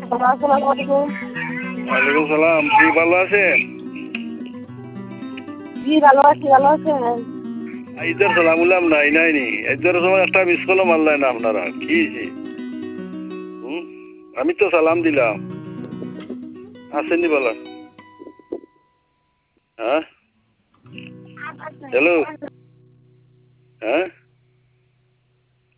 আসসালামু আলাইকুম। ওয়ালাইকুম সালাম। কি ভালো আছেন? জি ভালো আছি, ভালো আছেন? ঈদের সালাম উলাম নাই নাইনি ঈদের সময় একটা মিস কলও মারলেন না আপনারা, কি হয়েছে? আমি তো সালাম দিলাম, আসেননি বলা। হ্যাঁ, হ্যালো, হ্যাঁ।